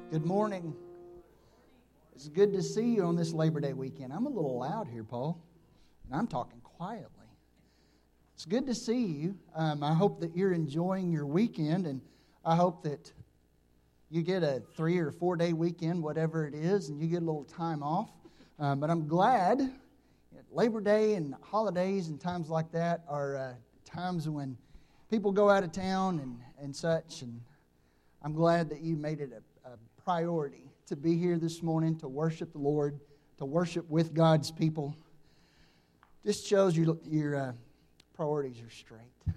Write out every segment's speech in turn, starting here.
Good morning. It's good to see you on this Labor Day weekend. I'm a little loud here, Paul, and I'm talking quietly. It's good to see you. I hope that you're enjoying your weekend, and I hope that you get a 3 or 4 day weekend, whatever it is, and you get a little time off. But I'm glad Labor Day and holidays and times like that are times when people go out of town and such, and I'm glad that you made it a priority to be here this morning to worship the Lord, to worship with God's people. Just shows your priorities are straight.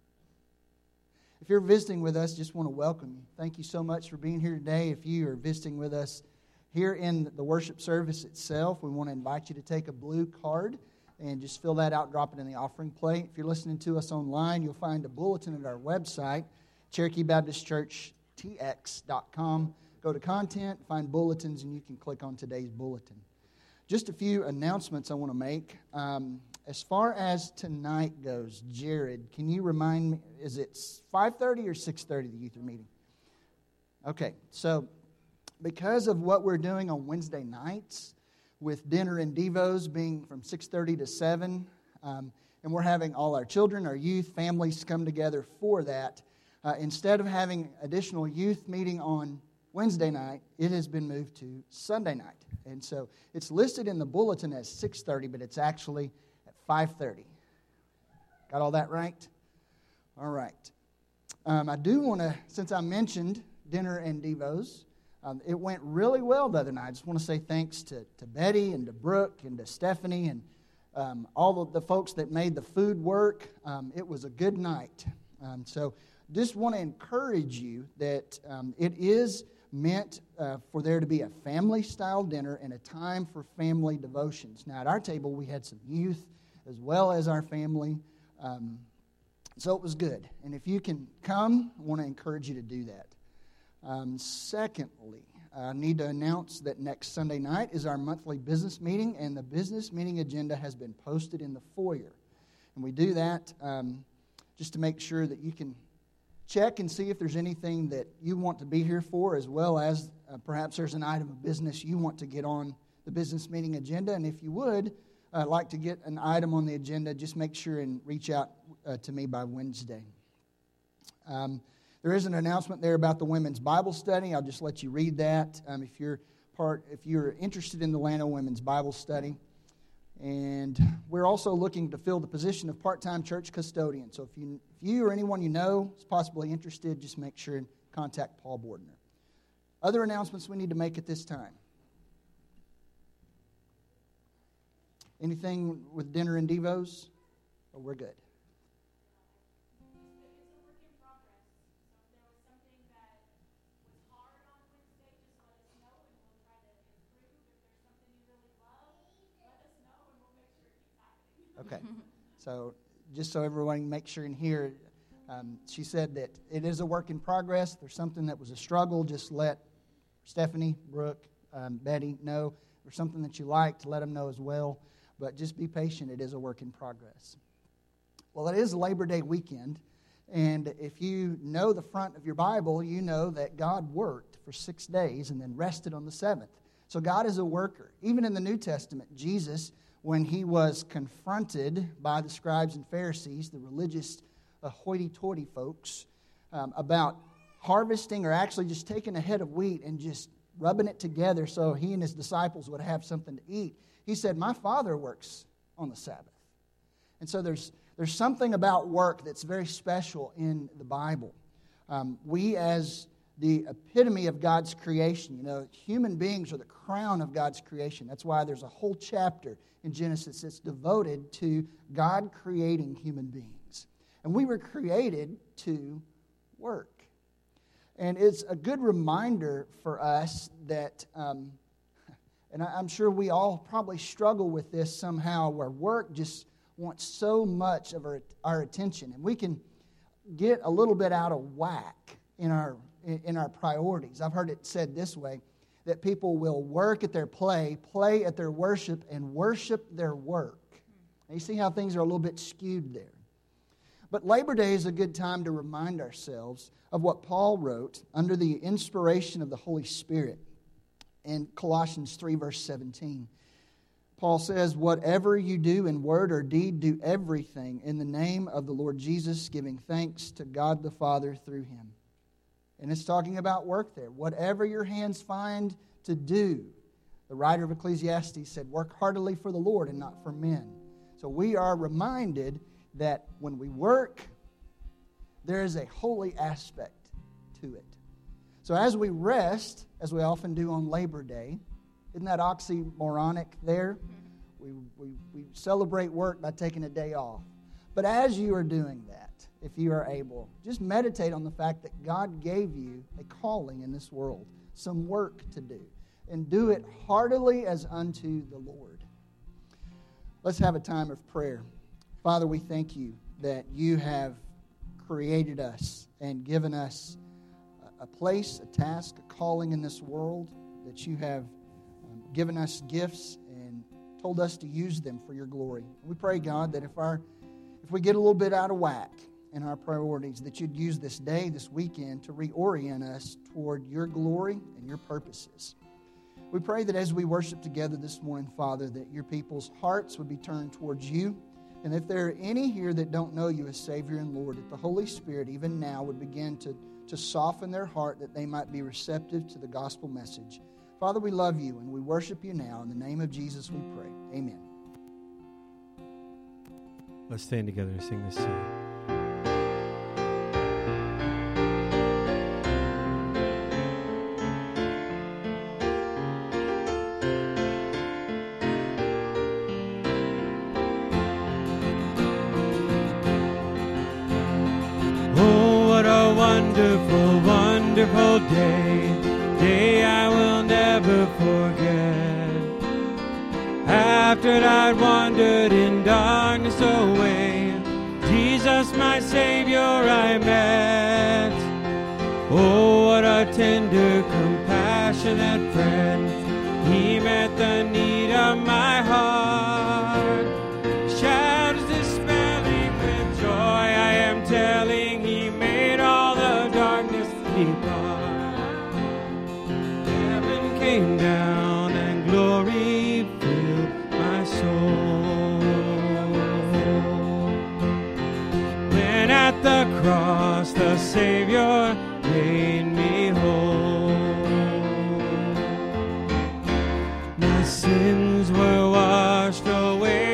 If you're visiting with us, just want to welcome you. Thank you so much for being here today. If you are visiting with us here in the worship service itself, we want to invite you to take a blue card and just fill that out, drop it in the offering plate. If you're listening to us online, you'll find a bulletin at our website, CherokeeBaptistChurchTX.com. Go to content, find bulletins, and you can click on today's bulletin. Just a few announcements I want to make. As far as tonight goes, Jared, can you remind me, is it 5:30 or 6:30, the youth meeting? Okay, so because of what we're doing on Wednesday nights, with dinner and devos being from 6:30 to 7, and we're having all our children, our youth, families come together for that, instead of having additional youth meeting on Wednesday night, it has been moved to Sunday night. And so it's listed in the bulletin as 6:30, but it's actually at 5:30. Got all that right? All right. I do want to, since I mentioned dinner and devos, it went really well the other night. I just want to say thanks to Betty and to Brooke and to Stephanie and all of the folks that made the food work. It was a good night. So just want to encourage you that it is meant for there to be a family-style dinner and a time for family devotions. Now, at our table, we had some youth as well as our family, so it was good. And if you can come, I want to encourage you to do that. Secondly, I need to announce that next Sunday night is our monthly business meeting, and the business meeting agenda has been posted in the foyer. And we do that just to make sure that you can check and see if there's anything that you want to be here for, as well as perhaps there's an item of business you want to get on the business meeting agenda. And if you would like to get an item on the agenda, just make sure and reach out to me by Wednesday. There is an announcement there about the women's Bible study. I'll just let you read that if you're interested in the Llano Women's Bible Study. And we're also looking to fill the position of part-time church custodian. So if you or anyone you know is possibly interested, just make sure and contact Paul Bordner. Other announcements we need to make at this time? Anything with dinner and devos? Or we're good? Okay, so just so everyone can make sure and hear, she said that it is a work in progress. If there's something that was a struggle, just let Stephanie, Brooke, Betty know. If there's something that you like, to let them know as well. But just be patient. It is a work in progress. Well, it is Labor Day weekend, and if you know the front of your Bible, you know that God worked for 6 days and then rested on the seventh. So God is a worker. Even in the New Testament, Jesus, when he was confronted by the scribes and Pharisees, the religious hoity-toity folks, about harvesting or actually just taking a head of wheat and just rubbing it together so he and his disciples would have something to eat, he said, "My Father works on the Sabbath." And so there's something about work that's very special in the Bible. We as the epitome of God's creation, human beings are the crown of God's creation. That's why there's a whole chapter in Genesis that's devoted to God creating human beings. And we were created to work. And it's a good reminder for us that, and I'm sure we all probably struggle with this somehow, where work just wants so much of our attention. And we can get a little bit out of whack in our priorities. I've heard it said this way, that people will work at their play at their worship, and worship their work. And you see how things are a little bit skewed there. But Labor Day is a good time to remind ourselves of what Paul wrote under the inspiration of the Holy Spirit in Colossians 3, verse 17. Paul says, "Whatever you do in word or deed, do everything in the name of the Lord Jesus, giving thanks to God the Father through Him." And it's talking about work there. Whatever your hands find to do. The writer of Ecclesiastes said, "Work heartily for the Lord and not for men." So we are reminded that when we work, there is a holy aspect to it. So as we rest, as we often do on Labor Day, isn't that oxymoronic there? We celebrate work by taking a day off. But as you are doing that, if you are able, just meditate on the fact that God gave you a calling in this world, some work to do, and do it heartily as unto the Lord. Let's have a time of prayer. Father, we thank you that you have created us and given us a place, a task, a calling in this world, that you have given us gifts and told us to use them for your glory. We pray, God, that if we get a little bit out of whack in our priorities, that you'd use this day, this weekend, to reorient us toward your glory and your purposes. We pray that as we worship together this morning, Father, that your people's hearts would be turned towards you. And if there are any here that don't know you as Savior and Lord, that the Holy Spirit even now would begin to soften their heart, that they might be receptive to the gospel message. Father, we love you and we worship you now. In the name of Jesus we pray. Amen. Let's stand together and sing this song. Wonderful, wonderful day I will never forget. After I'd wandered in darkness away, Jesus my Savior I met. Oh, what a tender, compassionate friend. He met the need of my heart. Shadows dispelling with joy, I am telling, He made all the darkness depart. Heaven came down and glory filled my soul. When at the cross the Savior made me whole, my sins were washed away.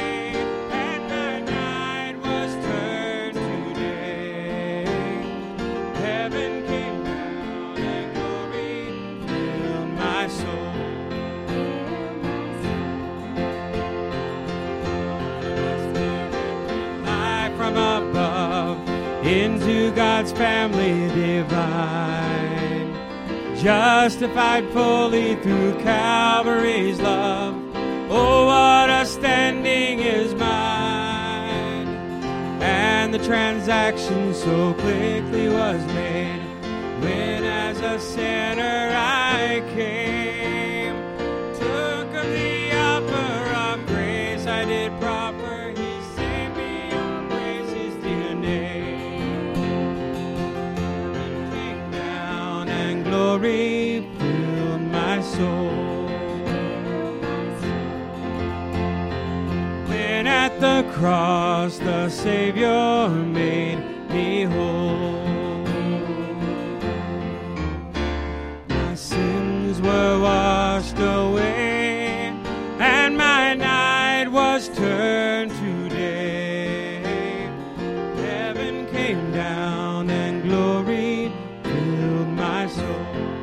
Into God's family divine, justified fully through Calvary's love. Oh, what a standing is mine, and the transaction so quickly was made, when as a sinner I came, took of the offer of grace I did proper. He saved me, all praise His dear name. Glory filled my soul. When at the cross the Savior made me whole, my sins were washed away, and my night was turned to day. Heaven came down and glory filled my soul.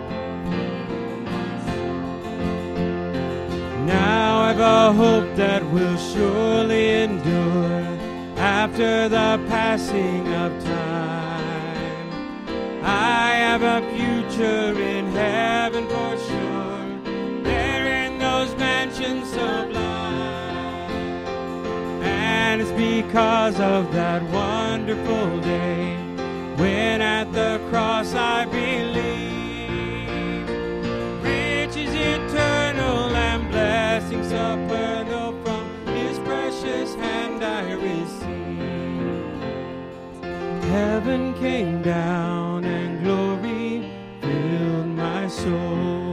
Now I've a hope that will surely endure after the passing of time. I have a future in heaven for sure, there in those mansions sublime. And it's because of that wonderful day, when at the cross I believe, riches eternal and blessings supernal from His precious hand I receive. Heaven came down and glory filled my soul.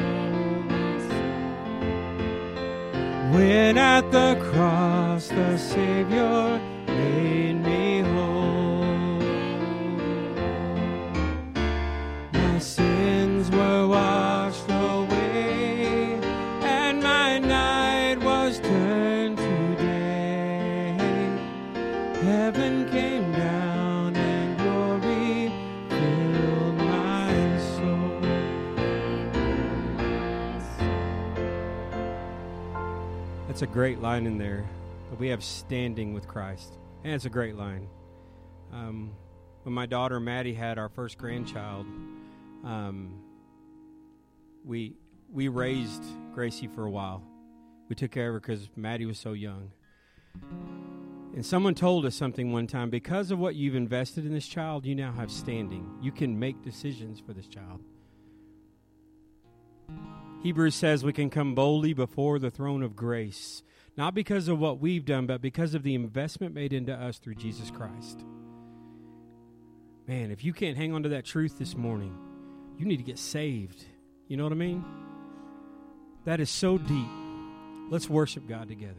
When at the cross the Savior made me whole, my sins were washed away, and my night was turned to day. Heaven came down and glory filled my soul. That's a great line in there. But we have standing with Christ. And it's a great line. When my daughter Maddie had our first grandchild, we raised Gracie for a while. We took care of her because Maddie was so young. And someone told us something one time: because of what you've invested in this child, you now have standing. You can make decisions for this child. Hebrews says we can come boldly before the throne of grace, not because of what we've done, but because of the investment made into us through Jesus Christ. Man, if you can't hang on to that truth this morning, you need to get saved. You know what I mean? That is so deep. Let's worship God together.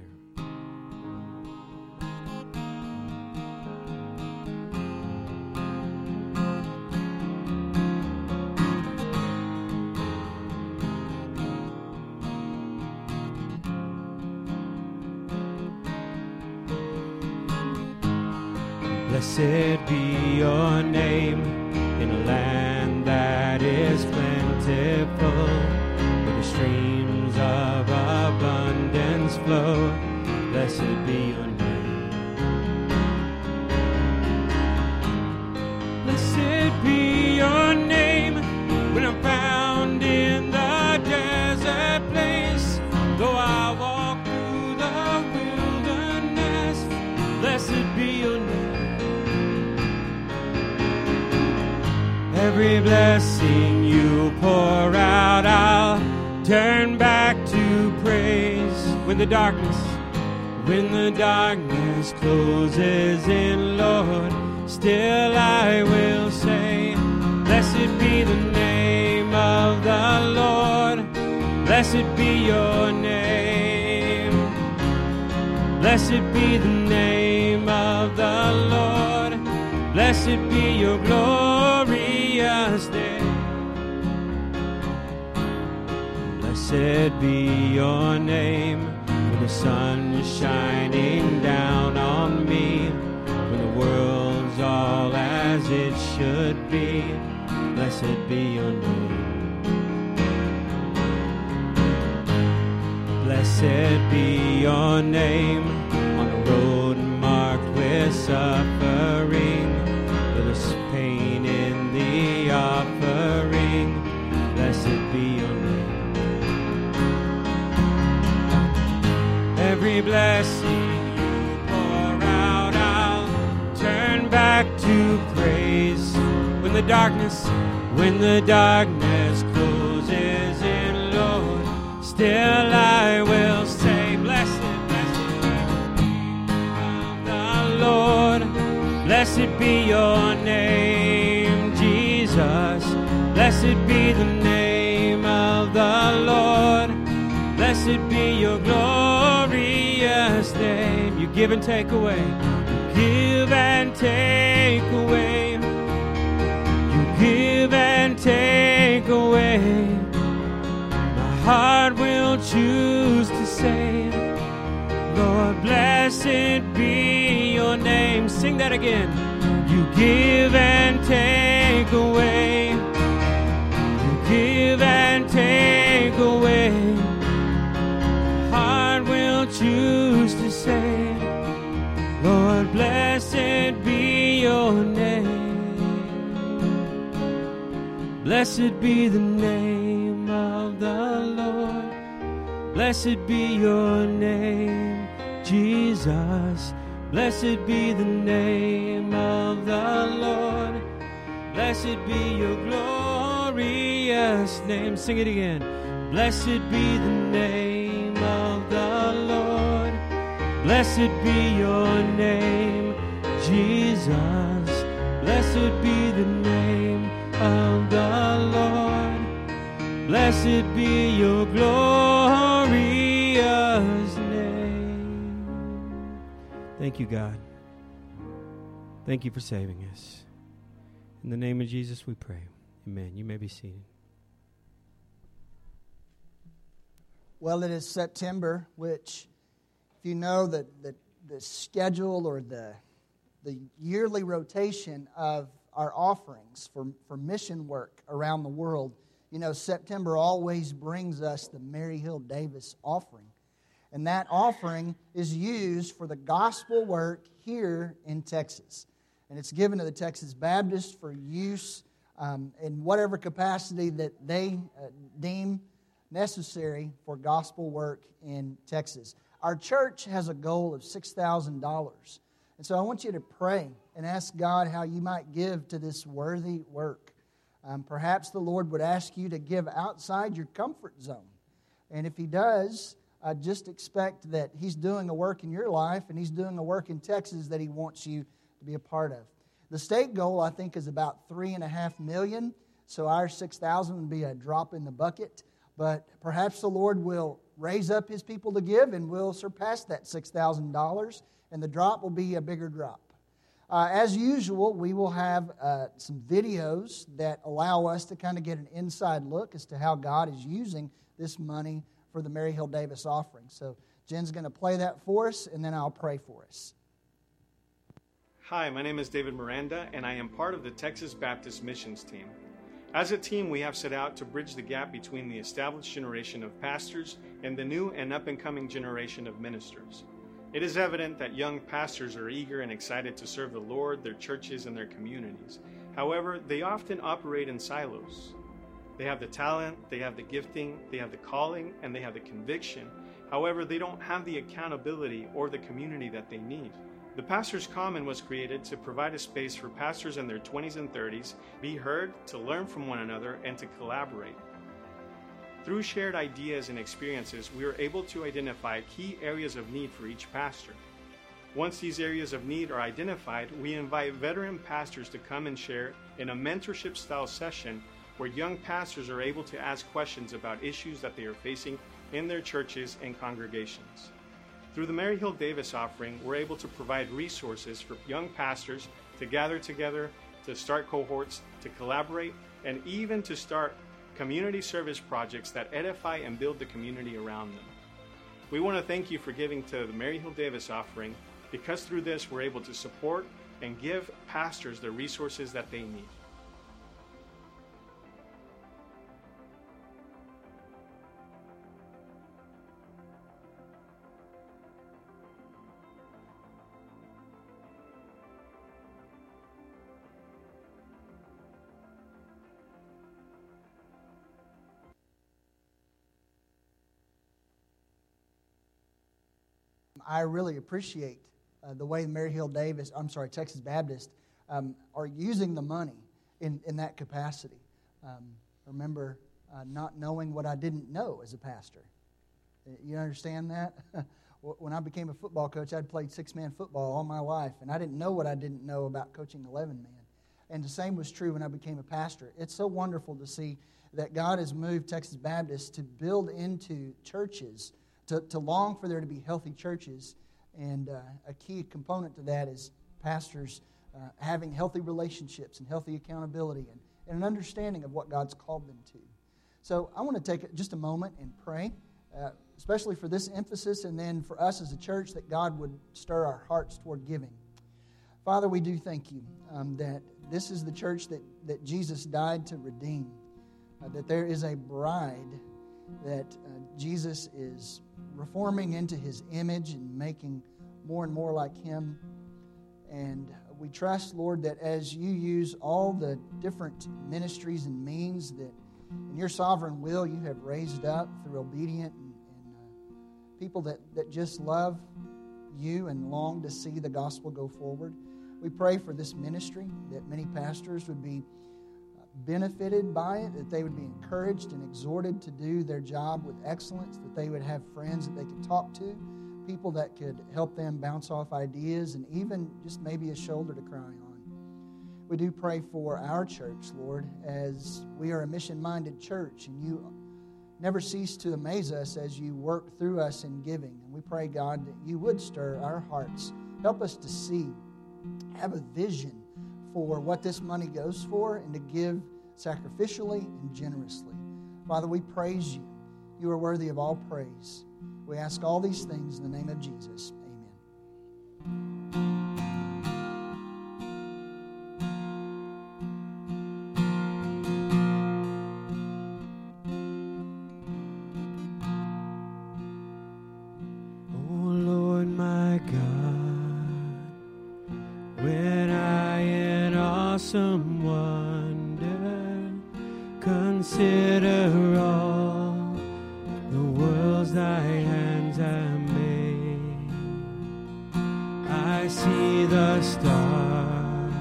Blessed be your name in a land that is plentiful, where the streams of abundance flow. Blessed be your name. Blessed be your name when I'm found in the desert place. Though I walk through the wilderness, blessed be your name. Every blessing you pour out, I'll turn back to praise. When the darkness closes in, Lord, still I will say, blessed be the name of the Lord. Blessed be your name. Blessed be the name of the Lord. Blessed be your glorious name. Blessed be your name when the sun is shining down on me, when the world's all as it should be. Blessed be your name. Blessed be your name on a road marked with suffering, where there's pain in the offering. Blessed be your name. Every blessing you pour out, I'll turn back to praise. When the darkness closes in, Lord, still I will say, blessed, blessed be the name of the Lord. Blessed be your name, Jesus. Blessed be the name of the Lord. Blessed be your glorious name. You give and take away. You give and take away. You give and take away. My heart will choose to say, Lord, blessed be your name. Sing that again. You give and take away. You give and take away. Heart will choose to say, Lord, blessed be your name. Blessed be the name of the Lord. Blessed be your name, Jesus. Blessed be the name of the Lord. Blessed be your glorious name. Sing it again. Blessed be the name of the Lord. Blessed be your name, Jesus. Blessed be the name of the Lord. Blessed be your glorious name. Thank you, God. Thank you for saving us. In the name of Jesus we pray. Amen. You may be seated. Well, it is September, which, if you know the schedule or the yearly rotation of our offerings for mission work around the world, you know, September always brings us the Mary Hill Davis offering. And that offering is used for the gospel work here in Texas. And it's given to the Texas Baptists for use in whatever capacity that they deem necessary for gospel work in Texas. Our church has a goal of $6,000. And so I want you to pray and ask God how you might give to this worthy work. Perhaps the Lord would ask you to give outside your comfort zone. And if He does, just expect that He's doing a work in your life and He's doing a work in Texas that He wants you to be a part of. The state goal, I think, is about $3.5 million. So our $6,000 would be a drop in the bucket. But perhaps the Lord will raise up His people to give and we'll surpass that $6,000, and the drop will be a bigger drop. As usual, we will have some videos that allow us to kind of get an inside look as to how God is using this money for the Mary Hill Davis offering. So Jen's going to play that for us, and then I'll pray for us. Hi, my name is David Miranda, and I am part of the Texas Baptist Missions team. As a team, we have set out to bridge the gap between the established generation of pastors and the new and up-and-coming generation of ministers. It is evident that young pastors are eager and excited to serve the Lord, their churches, and their communities. However, they often operate in silos. They have the talent, they have the gifting, they have the calling, and they have the conviction. However, they don't have the accountability or the community that they need. The Pastors Common was created to provide a space for pastors in their 20s and 30s be heard, to learn from one another, and to collaborate. Through shared ideas and experiences, we are able to identify key areas of need for each pastor. Once these areas of need are identified, we invite veteran pastors to come and share in a mentorship-style session where young pastors are able to ask questions about issues that they are facing in their churches and congregations. Through the Mary Hill Davis offering, we're able to provide resources for young pastors to gather together, to start cohorts, to collaborate, and even to start community service projects that edify and build the community around them. We want to thank you for giving to the Mary Hill Davis offering, because through this we're able to support and give pastors the resources that they need. I really appreciate the way Texas Baptist are using the money in that capacity. I remember not knowing what I didn't know as a pastor. You understand that? When I became a football coach, I'd played six-man football all my life, and I didn't know what I didn't know about coaching 11-man. And the same was true when I became a pastor. It's so wonderful to see that God has moved Texas Baptist to build into churches, to long for there to be healthy churches. And a key component to that is pastors having healthy relationships and healthy accountability and an understanding of what God's called them to. So I want to take just a moment and pray, especially for this emphasis, and then for us as a church, that God would stir our hearts toward giving. Father, we do thank you that this is the church that Jesus died to redeem, that there is a bride that Jesus is reforming into His image and making more and more like Him. And we trust, Lord, that as you use all the different ministries and means that in your sovereign will you have raised up through obedient and people that just love you and long to see the gospel go forward. We pray for this ministry, that many pastors would be benefited by it, that they would be encouraged and exhorted to do their job with excellence, that they would have friends that they could talk to, people that could help them bounce off ideas, and even just maybe a shoulder to cry on. We do pray for our church, Lord, as we are a mission-minded church, and you never cease to amaze us as you work through us in giving. And we pray, God, that you would stir our hearts. Help us to see, have a vision for what this money goes for, and to give sacrificially and generously. Father, we praise you. You are worthy of all praise. We ask all these things in the name of Jesus. Amen. Oh Lord my God, when I in awesome wonder consider all the worlds thy hands have made, I see the stars,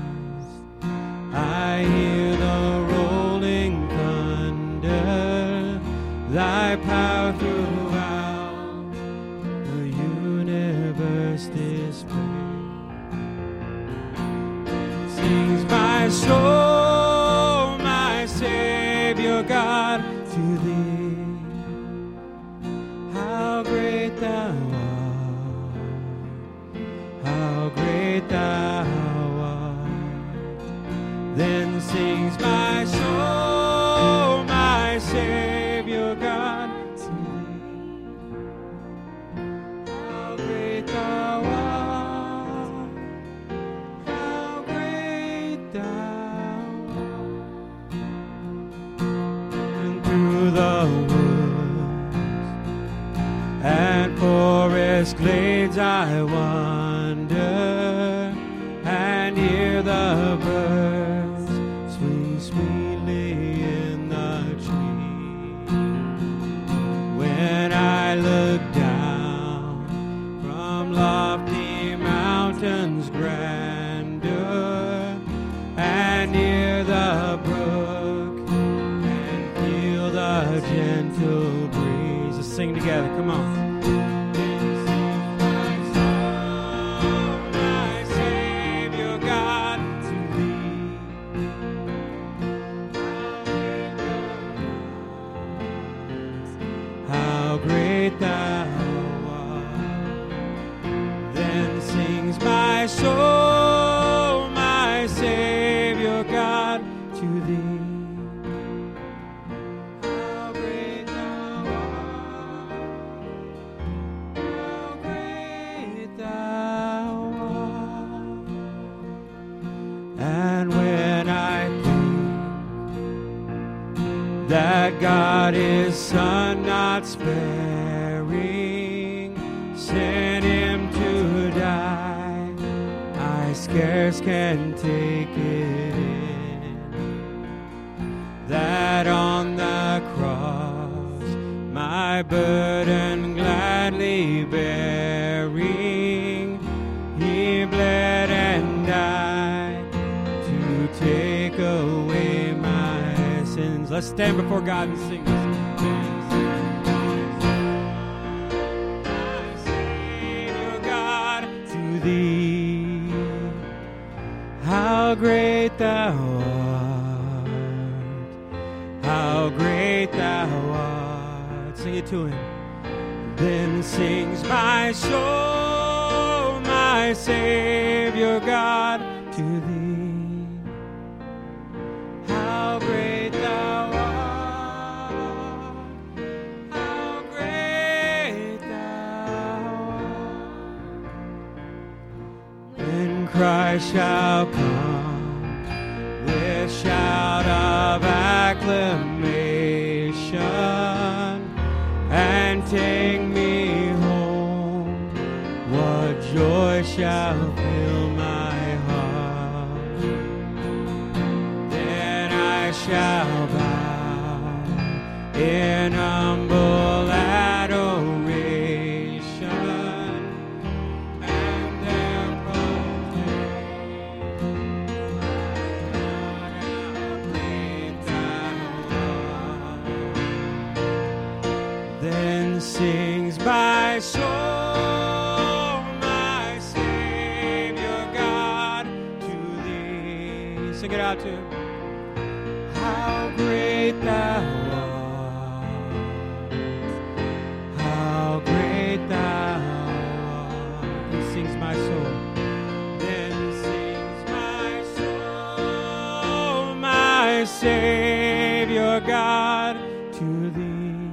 I hear the rolling thunder, thy power throughout the universe displayed. Sings my soul, my Savior God, to thee. How great thou art, how great thou art. Then sings my soul, my Savior God, to thee. How great thou art, how great thou art. And through the and forest glades I wander, and hear the birds swing sweetly in the tree. When I look down from lofty mountains grandeur, and hear the brook, and feel the gentle breeze. Let's sing together, come on. Soul, my Savior God, to thee. How great thou art, how great thou art. And when I think that God His Son not sparing sent Him to die, I scarce can take it in, that on the cross my burden gladly bearing, He bled and died to take away my sins. Let's stand before God and sing this. My Savior God, to thee. How great thou art, how great thou art. Sing it to Him. Then sings my soul, my Savior God, to thee. How great thou art, how great thou art. When Christ shall come with shout of acclamation and take me home, what joy shall fill my heart. Then I shall bow in humble adoration, and there proclaim, Lord, how great thou art. Then sings my soul, my Savior God, to thee. Sing it out to him. How great thou art. How great thou art. Then sings my soul. Then sings my soul, my Savior God, to thee.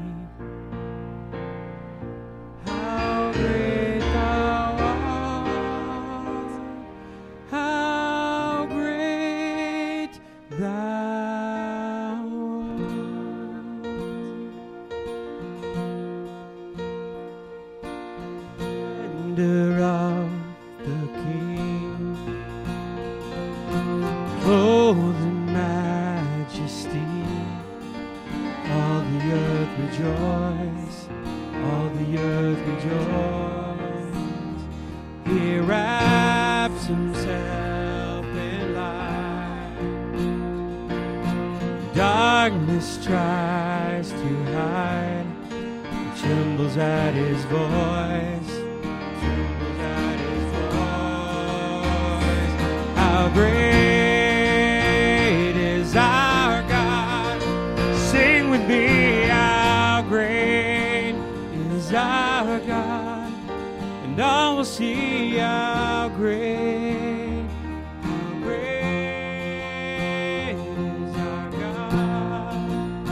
How great thou art. How great thou art. Splendor of the King, clothed in majesty, all the earth rejoice, all the earth rejoice. He wraps himself in light. Darkness tries to hide, trembles at his voice, trembles at his voice. How great is our God. Sing with me, how great is our God. And all will see how great is our God.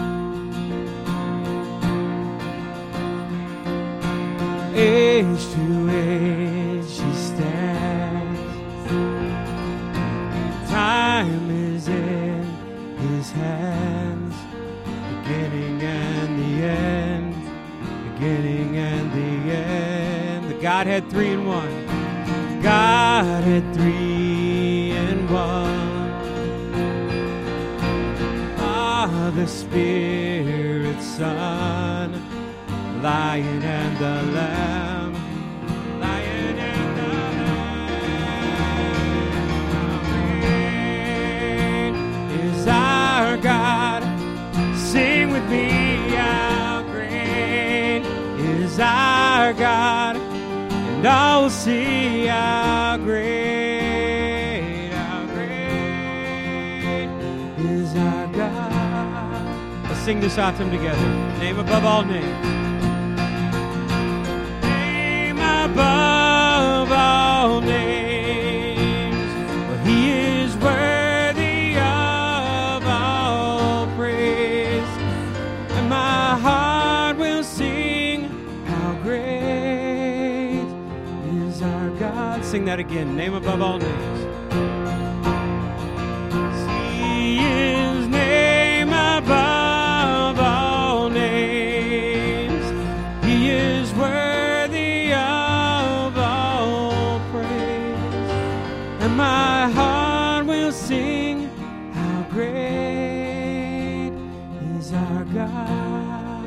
Age to age he stands. Time is in his hands. Beginning and the end. Beginning and the end. The Godhead 3 in 1. Godhead 3 in 1. Father, Spirit, Son, Lion and the Lamb, Lion and the Lamb. Great is our God. Sing with me, how great is our God. And all will see how great is our God. Let's sing this out to him together. Name above all names. Name above all names. For he is worthy of all praise. And my heart will sing how great is our God. Sing that again. Name above all names. See his name above all names. He is worthy of all praise. And my heart will sing how great is our God.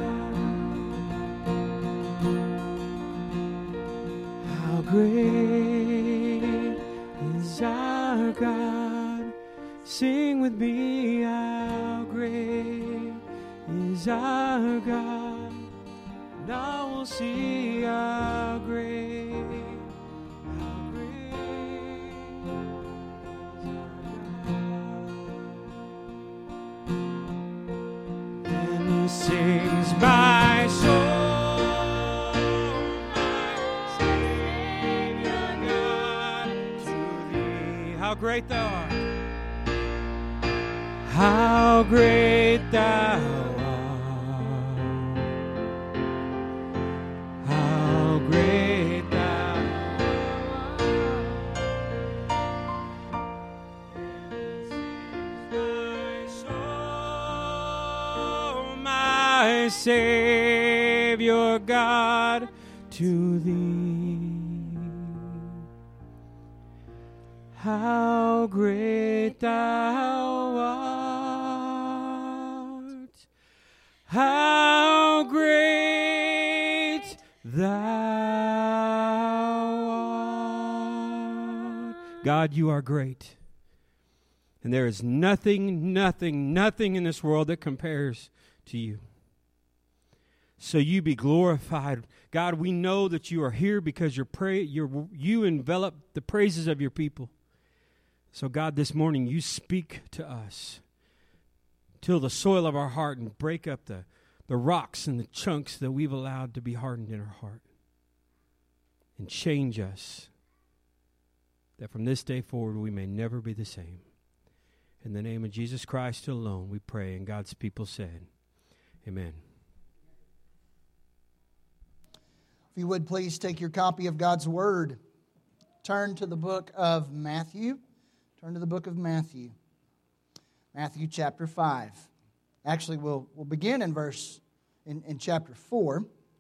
How great is our God. Sing with me, how great is our God. Now we'll see how great is our God. Then he sings my soul, my Savior God, to thee. How great thou art. How great thou art. How great thou art. My Savior God, to thee. How great thou art. How great thou art. God, you are great. And there is nothing in this world that compares to you. So you be glorified. God, we know that you are here because you envelop the praises of your people. So God, this morning you speak to us. Till the soil of our heart and break up the rocks and the chunks that we've allowed to be hardened in our heart. And change us, that from this day forward we may never be the same. In the name of Jesus Christ alone we pray, and God's people said, amen. If you would please take your copy of God's Word. Turn to the book of Matthew. Turn to the book of Matthew. Matthew chapter 5. Actually, we'll begin in chapter 4.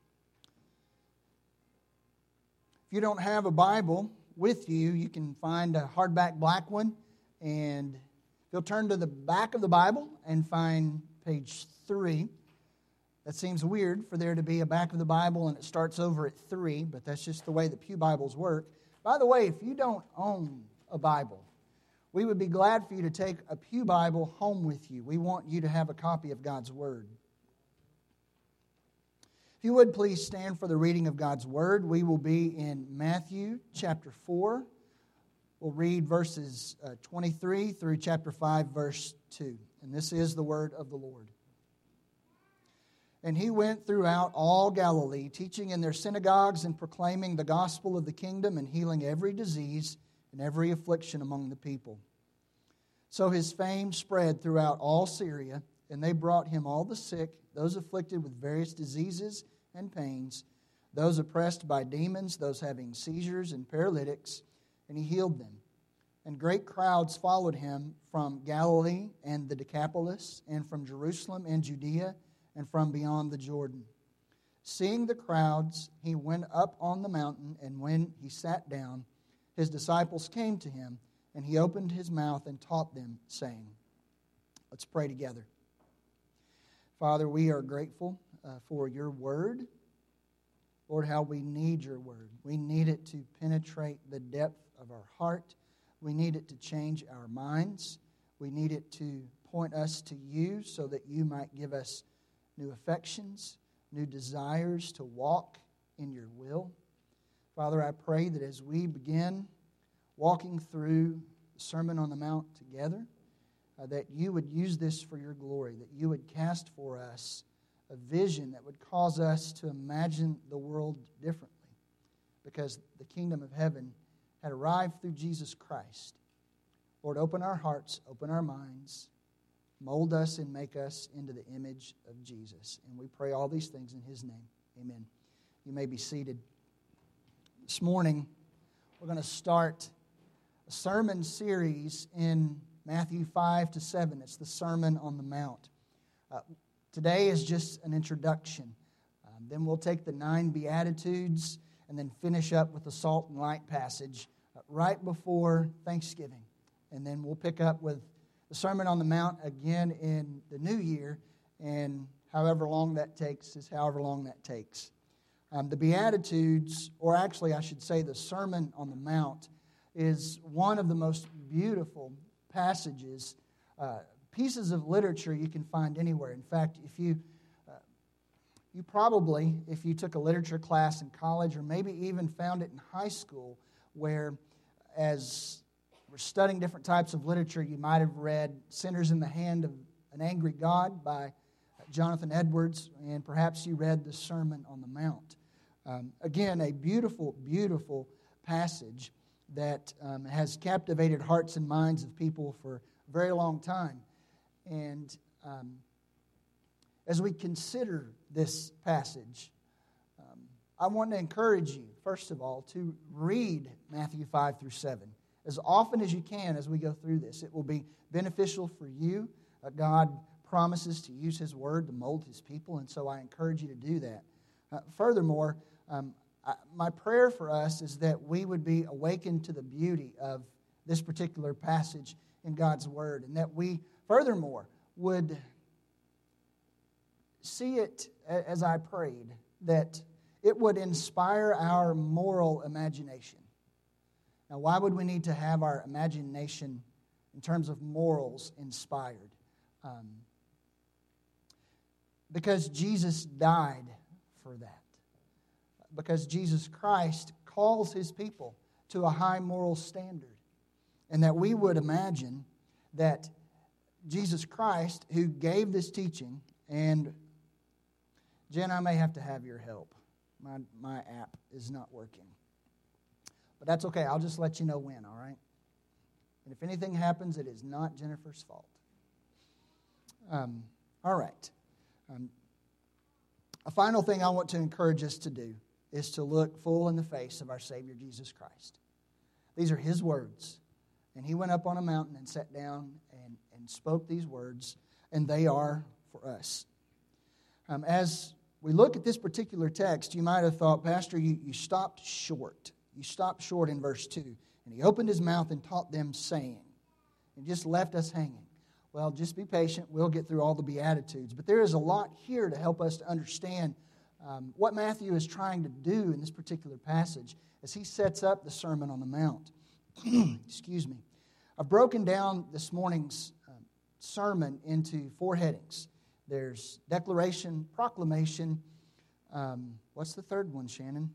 If you don't have a Bible with you, you can find a hardback black one. And if you'll turn to the back of the Bible and find page 3. That seems weird for there to be a back of the Bible and it starts over at 3, but that's just the way the Pew Bibles work. By the way, if you don't own a Bible, we would be glad for you to take a Pew Bible home with you. We want you to have a copy of God's Word. If you would please stand for the reading of God's Word. We will be in Matthew chapter 4. We'll read verses 23 through chapter 5, verse 2. And this is the Word of the Lord. And he went throughout all Galilee, teaching in their synagogues and proclaiming the gospel of the kingdom and healing every disease and every affliction among the people. So his fame spread throughout all Syria, and they brought him all the sick, those afflicted with various diseases and pains, those oppressed by demons, those having seizures and paralytics, and he healed them. And great crowds followed him from Galilee and the Decapolis, and from Jerusalem and Judea, and from beyond the Jordan. Seeing the crowds, he went up on the mountain, and when he sat down, his disciples came to him, and he opened his mouth and taught them, saying, let's pray together. Father, we are grateful for your word. Lord, how we need your word. We need it to penetrate the depth of our heart. We need it to change our minds. We need it to point us to you so that you might give us new affections, new desires to walk in your will. Father, I pray that as we begin walking through the Sermon on the Mount together, that you would use this for your glory, that you would cast for us a vision that would cause us to imagine the world differently, because the kingdom of heaven had arrived through Jesus Christ. Lord, open our hearts, open our minds, mold us and make us into the image of Jesus. And we pray all these things in his name. Amen. You may be seated. This morning, we're going to start a sermon series in Matthew 5 to 7. It's the Sermon on the Mount. Today is just an introduction. Then we'll take the 9 Beatitudes and then finish up with the Salt and Light passage right before Thanksgiving. And then we'll pick up with the Sermon on the Mount again in the new year, and however long that takes is however long that takes. The Beatitudes, or actually I should say the Sermon on the Mount, is one of the most beautiful passages, pieces of literature you can find anywhere. In fact, if you probably, if you took a literature class in college or maybe even found it in high school, where as we're studying different types of literature, you might have read Sinners in the Hand of an Angry God by Jonathan Edwards, and perhaps you read the Sermon on the Mount. Again, a beautiful, beautiful passage that has captivated hearts and minds of people for a very long time. And as we consider this passage, I want to encourage you, first of all, to read Matthew 5 through 7. As often as you can as we go through this. It will be beneficial for you. God promises to use his word to mold his people, and so I encourage you to do that. Furthermore, my prayer for us is that we would be awakened to the beauty of this particular passage in God's word, and that we, furthermore, would see it as I prayed, that it would inspire our moral imagination. Now, why would we need to have our imagination in terms of morals inspired? Because Jesus died for that. Because Jesus Christ calls his people to a high moral standard. and that we would imagine that Jesus Christ, who gave this teaching, and Jen, I may have to have your help. My app is not working. But that's okay. I'll just let you know when, all right? And if anything happens, it is not Jennifer's fault. All right. A final thing I want to encourage us to do is to look full in the face of our Savior Jesus Christ. These are His words. And He went up on a mountain and sat down and spoke these words, and they are for us. As we look at this particular text, you might have thought, Pastor, you stopped short. You stopped short in verse 2. And He opened His mouth and taught them, saying, and just left us hanging. Well, just be patient. We'll get through all the Beatitudes. But there is a lot here to help us to understand what Matthew is trying to do in this particular passage as he sets up the Sermon on the Mount. Excuse me. I've broken down this morning's sermon into 4 headings. There's declaration, proclamation. What's the third one, Shannon?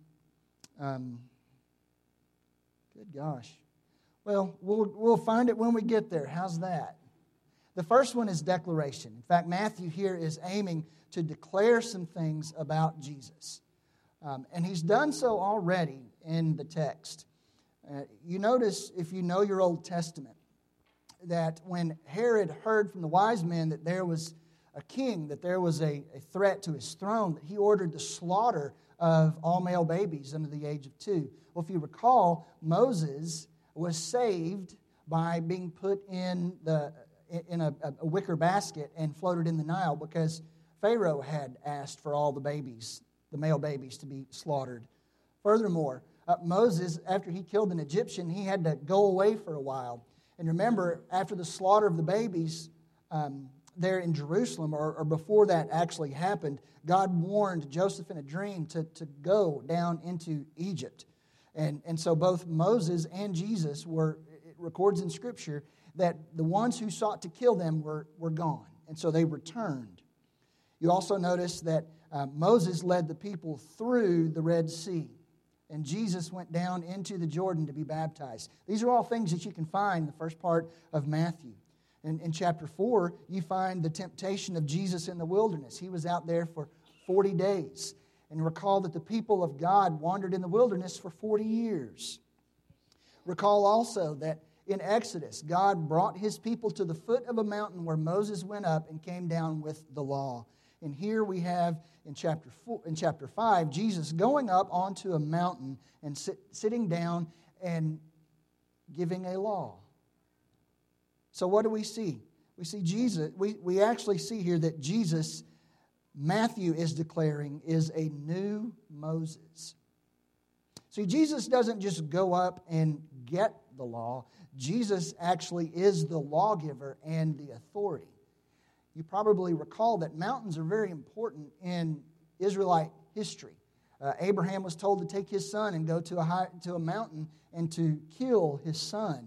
Good gosh. Well, we'll find it when we get there. How's that? The first one is declaration. In fact, Matthew here is aiming to declare some things about Jesus. And he's done so already in the text. You notice, if you know your Old Testament, that when Herod heard from the wise men that there was a king, that there was a threat to his throne, that he ordered the slaughter of all male babies under the age of 2. Well, if you recall, Moses was saved by being put in a wicker basket and floated in the Nile because Pharaoh had asked for all the babies, the male babies, to be slaughtered. Furthermore, Moses, after he killed an Egyptian, he had to go away for a while. And remember, after the slaughter of the babies there in Jerusalem, or before that actually happened, God warned Joseph in a dream to go down into Egypt. And so both Moses and Jesus it records in Scripture that the ones who sought to kill them were gone. And so they returned. You also notice that Moses led the people through the Red Sea. And Jesus went down into the Jordan to be baptized. These are all things that you can find in the first part of Matthew. In chapter 4, you find the temptation of Jesus in the wilderness. He was out there for 40 days. And recall that the people of God wandered in the wilderness for 40 years. Recall also that in Exodus, God brought His people to the foot of a mountain where Moses went up and came down with the law. And here we have in chapter 5, Jesus going up onto a mountain and sitting down and giving a law. So what do we see? We see Jesus. We actually see here that Jesus, Matthew is declaring, is a new Moses. See, Jesus doesn't just go up and get the law. Jesus actually is the lawgiver and the authority. You probably recall that mountains are very important in Israelite history. Abraham was told to take his son and go to a mountain and to kill his son.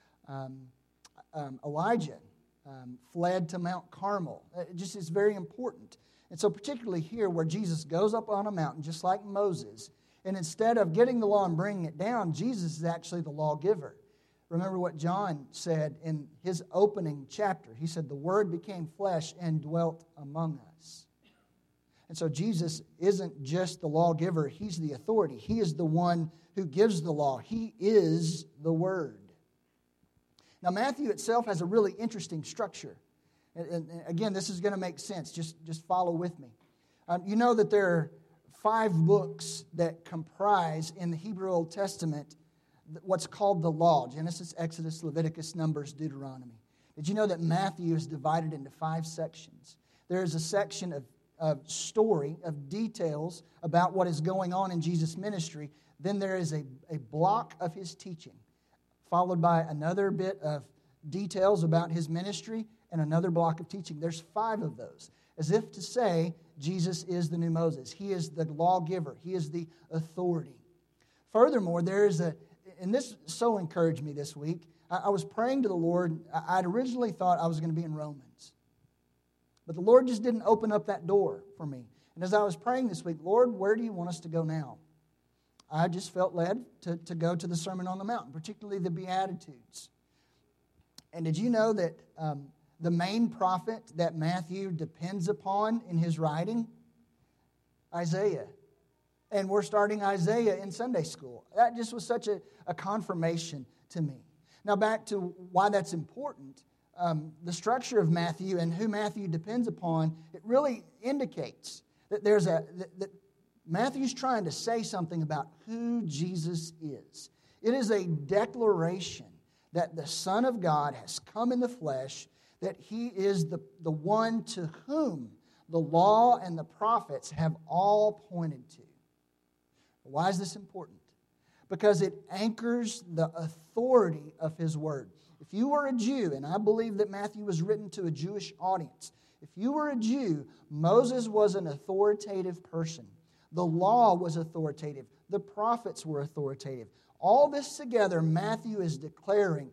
Elijah fled to Mount Carmel. It just is very important. And so particularly here where Jesus goes up on a mountain just like Moses, and instead of getting the law and bringing it down, Jesus is actually the lawgiver. Remember what John said in his opening chapter. He said, the Word became flesh and dwelt among us. And so Jesus isn't just the lawgiver, He's the authority. He is the one who gives the law. He is the Word. Now, Matthew itself has a really interesting structure. And again, this is going to make sense. Just follow with me. You know that there are 5 books that comprise in the Hebrew Old Testament what's called the law: Genesis, Exodus, Leviticus, Numbers, Deuteronomy. Did you know that Matthew is divided into 5 sections? There is a section of story, of details about what is going on in Jesus' ministry. Then there is a block of His teaching, followed by another bit of details about His ministry and another block of teaching. There's 5 of those, as if to say Jesus is the new Moses. He is the lawgiver. He is the authority. Furthermore, there is and this so encouraged me this week. I was praying to the Lord. I'd originally thought I was going to be in Romans. But the Lord just didn't open up that door for me. And as I was praying this week, Lord, where do you want us to go now? I just felt led to go to the Sermon on the Mount, particularly the Beatitudes. And did you know that the main prophet that Matthew depends upon in his writing? Isaiah. And we're starting Isaiah in Sunday school. That just was such a confirmation to me. Now back to why that's important. The structure of Matthew and who Matthew depends upon, it really indicates that that Matthew's trying to say something about who Jesus is. It is a declaration that the Son of God has come in the flesh, that He is the one to whom the law and the prophets have all pointed to. Why is this important? Because it anchors the authority of His Word. If you were a Jew, and I believe that Matthew was written to a Jewish audience, if you were a Jew, Moses was an authoritative person. The law was authoritative. The prophets were authoritative. All this together, Matthew is declaring,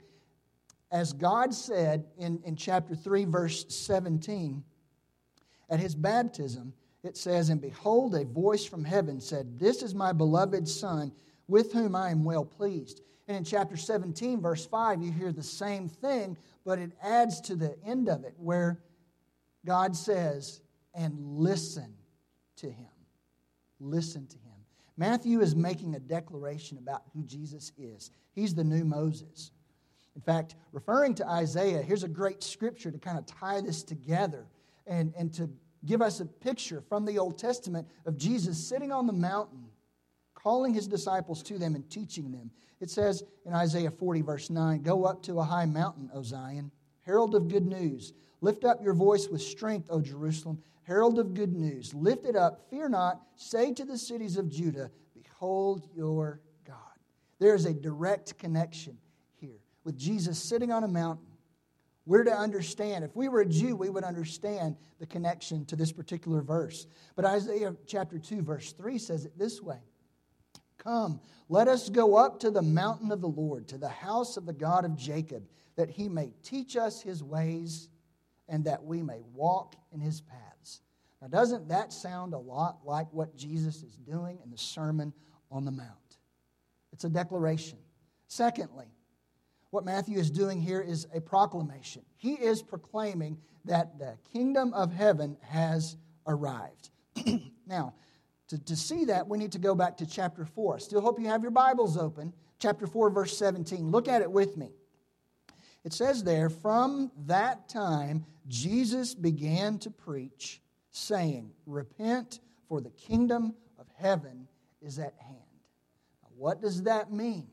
as God said in chapter 3, verse 17, at His baptism, it says, "And behold, a voice from heaven said, 'This is my beloved Son, with whom I am well pleased.'" And in chapter 17, verse 5, you hear the same thing, but it adds to the end of it where God says, "And listen to Him." Listen to Him. Matthew is making a declaration about who Jesus is. He's the new Moses. In fact, referring to Isaiah, here's a great scripture to kind of tie this together and to give us a picture from the Old Testament of Jesus sitting on the mountain, calling His disciples to them and teaching them. It says in Isaiah 40, verse 9, "Go up to a high mountain, O Zion, herald of good news. Lift up your voice with strength, O Jerusalem, herald of good news. Lift it up, fear not. Say to the cities of Judah, behold your God." There is a direct connection here with Jesus sitting on a mountain. We're to understand. If we were a Jew, we would understand the connection to this particular verse. But Isaiah chapter 2, verse 3 says it this way. "Come, let us go up to the mountain of the Lord, to the house of the God of Jacob, that He may teach us His ways and that we may walk in His paths." Now, doesn't that sound a lot like what Jesus is doing in the Sermon on the Mount? It's a declaration. Secondly, what Matthew is doing here is a proclamation. He is proclaiming that the kingdom of heaven has arrived. Now, to see that, we need to go back to chapter 4. I still hope you have your Bibles open. Chapter 4, verse 17. Look at it with me. It says there, "From that time Jesus began to preach, saying, 'Repent, for the kingdom of heaven is at hand.'" Now, what does that mean?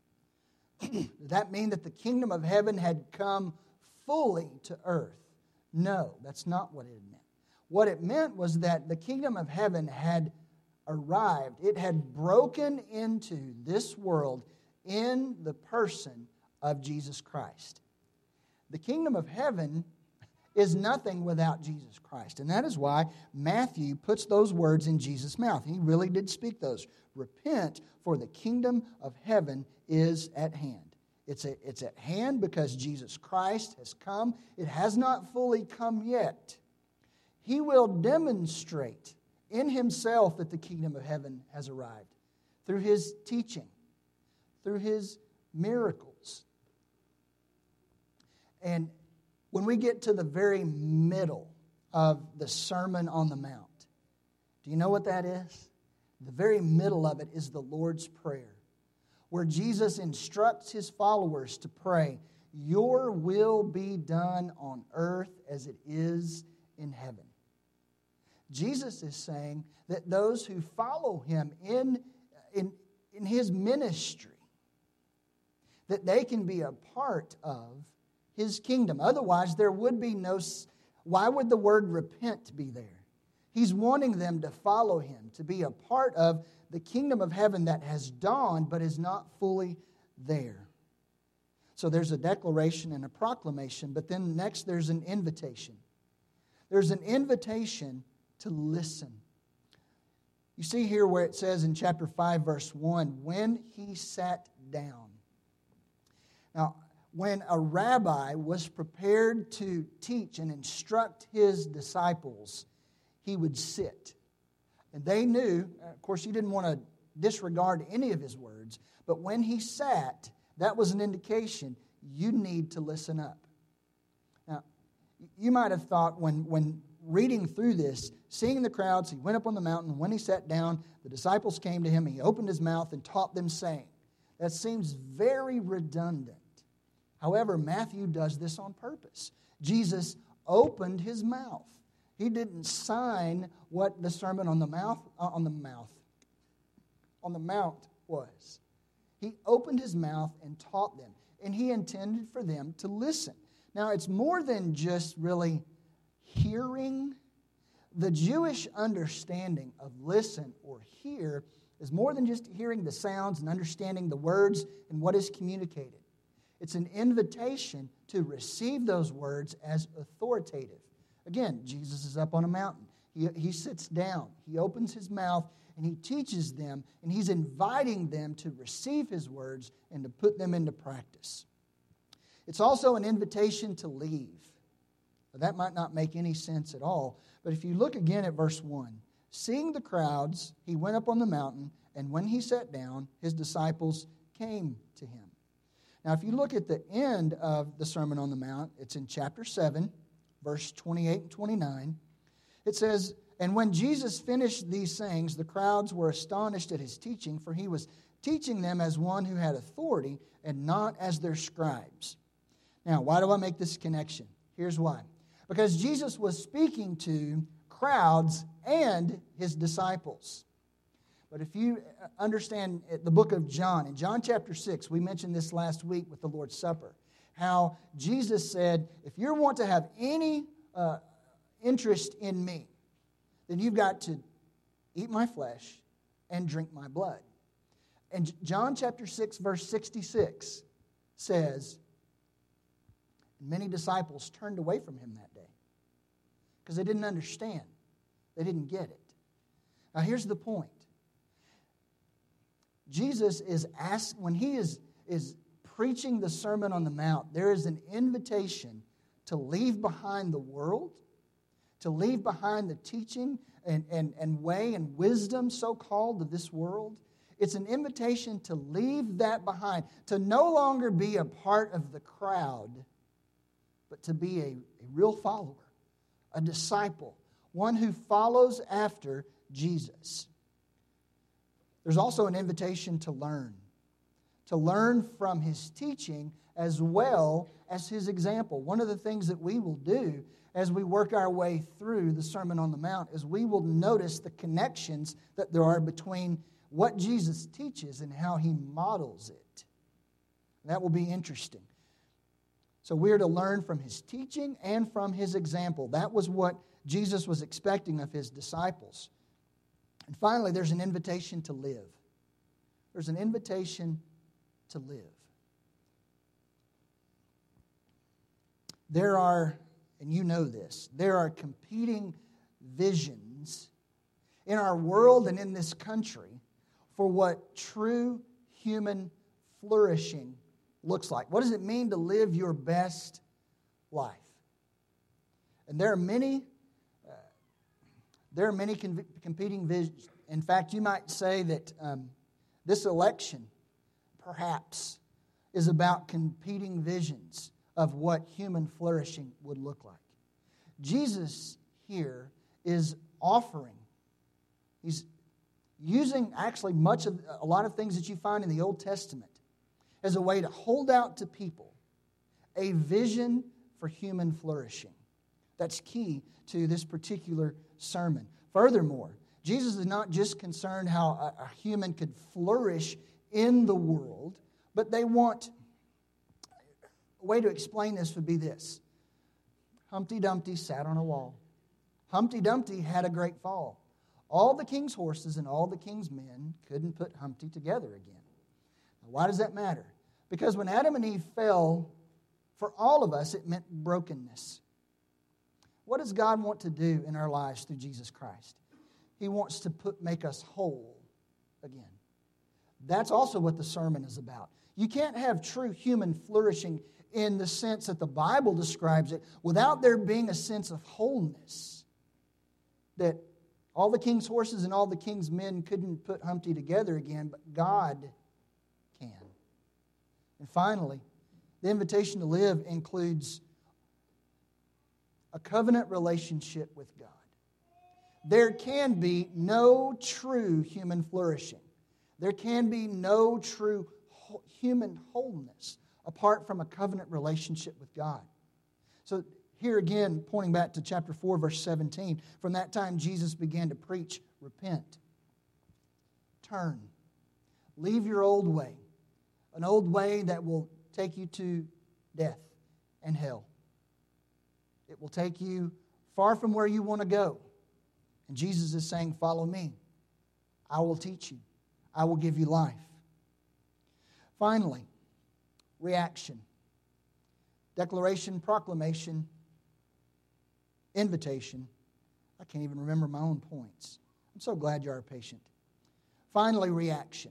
Does that mean that the kingdom of heaven had come fully to earth? No, that's not what it meant. What it meant was that the kingdom of heaven had arrived. It had broken into this world in the person of Jesus Christ. The kingdom of heaven is nothing without Jesus Christ. And that is why Matthew puts those words in Jesus' mouth. He really did speak those. "Repent, for the kingdom of heaven is at hand." It's at hand because Jesus Christ has come. It has not fully come yet. He will demonstrate in Himself that the kingdom of heaven has arrived through His teaching, through His miracles. And when we get to the very middle of the Sermon on the Mount, do you know what that is? The very middle of it is the Lord's Prayer, where Jesus instructs His followers to pray, "Your will be done on earth as it is in heaven." Jesus is saying that those who follow Him in His ministry, that they can be a part of His kingdom. Otherwise, there would be no... Why would the word repent be there? He's wanting them to follow Him, to be a part of the kingdom of heaven that has dawned but is not fully there. So there's a declaration and a proclamation, but then next there's an invitation. There's an invitation to listen. You see here where it says in chapter 5, verse 1, "When He sat down." Now, when a rabbi was prepared to teach and instruct his disciples, he would sit. And they knew, of course, he didn't want to disregard any of his words, but when he sat, that was an indication you need to listen up. Now, you might have thought when reading through this, seeing the crowds, he went up on the mountain. When he sat down, the disciples came to him. He opened his mouth and taught them, saying. That seems very redundant. However, Matthew does this on purpose. Jesus opened his mouth. He didn't sign what the Sermon on the Mount was. He opened his mouth and taught them, and he intended for them to listen. Now, it's more than just really hearing. The Jewish understanding of listen or hear is more than just hearing the sounds and understanding the words and what is communicated. It's an invitation to receive those words as authoritative. Again, Jesus is up on a mountain. He sits down. He opens his mouth and he teaches them, and he's inviting them to receive his words and to put them into practice. It's also an invitation to leave. Now, that might not make any sense at all, but if you look again at verse 1, seeing the crowds, he went up on the mountain, and when he sat down, his disciples came to him. Now, if you look at the end of the Sermon on the Mount, it's in chapter 7, verse 28 and 29. It says, and when Jesus finished these sayings, the crowds were astonished at his teaching, for he was teaching them as one who had authority and not as their scribes. Now, why do I make this connection? Here's why. Because Jesus was speaking to crowds and his disciples. But if you understand the book of John, in John chapter 6, we mentioned this last week with the Lord's Supper, how Jesus said, if you want to have any interest in me, then you've got to eat my flesh and drink my blood. And John chapter 6, verse 66 says, many disciples turned away from him that day because they didn't understand. They didn't get it. Now here's the point. Jesus is when he is preaching the Sermon on the Mount, there is an invitation to leave behind the world, to leave behind the teaching and way and wisdom, so-called, of this world. It's an invitation to leave that behind, to no longer be a part of the crowd, but to be a real follower, a disciple, one who follows after Jesus. There's also an invitation to learn from his teaching as well as his example. One of the things that we will do as we work our way through the Sermon on the Mount is we will notice the connections that there are between what Jesus teaches and how he models it. That will be interesting. So we're to learn from his teaching and from his example. That was what Jesus was expecting of his disciples. And finally, there's an invitation to live. There's an invitation to live. There are, and you know this, there are competing visions in our world and in this country for what true human flourishing looks like. What does it mean to live your best life? And there are many competing visions. In fact, you might say that this election perhaps is about competing visions of what human flourishing would look like. Jesus here is offering, he's using actually a lot of things that you find in the Old Testament as a way to hold out to people a vision for human flourishing. That's key to this particular sermon. Furthermore, Jesus is not just concerned how a human could flourish in the world, but a way to explain this would be this. Humpty Dumpty sat on a wall. Humpty Dumpty had a great fall. All the king's horses and all the king's men couldn't put Humpty together again. Now, why does that matter? Because when Adam and Eve fell, for all of us, it meant brokenness. What does God want to do in our lives through Jesus Christ? He wants to make us whole again. That's also what the sermon is about. You can't have true human flourishing in the sense that the Bible describes it without there being a sense of wholeness. That all the king's horses and all the king's men couldn't put Humpty together again, but God can. And finally, The invitation to live includes a covenant relationship with God. There can be no true human flourishing. There can be no true human wholeness apart from a covenant relationship with God. So here again, pointing back to chapter 4, verse 17, from that time Jesus began to preach, repent, turn, leave your old way, an old way that will take you to death and hell. It will take you far from where you want to go. And Jesus is saying, follow me. I will teach you. I will give you life. Finally, reaction. Declaration, proclamation, invitation. I can't even remember my own points. I'm so glad you are patient. Finally, reaction.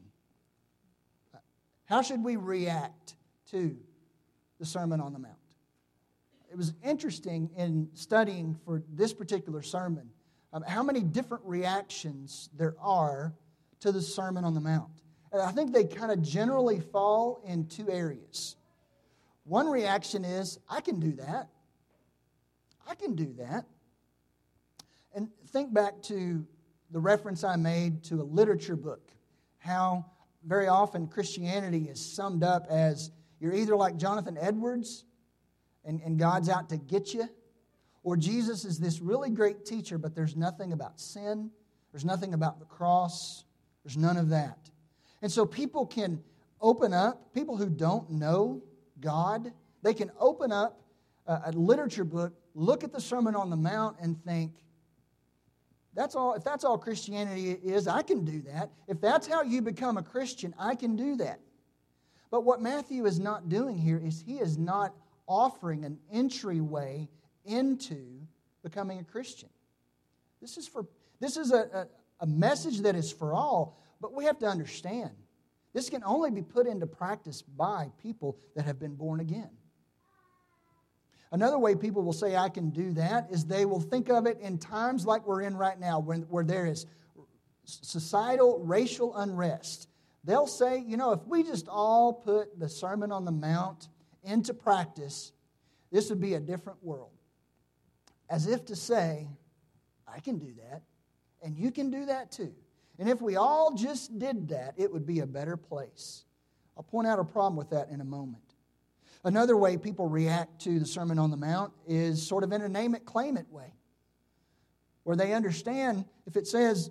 How should we react to the Sermon on the Mount? It was interesting in studying for this particular sermon how many different reactions there are to the Sermon on the Mount. And I think they kind of generally fall in two areas. One reaction is, I can do that. I can do that. And think back to the reference I made to a literature book, how very often Christianity is summed up as you're either like Jonathan Edwards and God's out to get you, or Jesus is this really great teacher, but there's nothing about sin, there's nothing about the cross, there's none of that. And so people can open up, people who don't know God, they can open up a literature book, look at the Sermon on the Mount and think, that's all. If that's all Christianity is, I can do that. If that's how you become a Christian, I can do that. But what Matthew is not doing here is he is not offering an entryway into becoming a Christian. This is a message that is for all, but we have to understand this can only be put into practice by people that have been born again. Another way people will say I can do that is they will think of it in times like we're in right now where there is societal, racial unrest. They'll say, if we just all put the Sermon on the Mount into practice, this would be a different world. As if to say, I can do that, and you can do that too. And if we all just did that, it would be a better place. I'll point out a problem with that in a moment. Another way people react to the Sermon on the Mount is sort of in a name it, claim it way, where they understand if it says,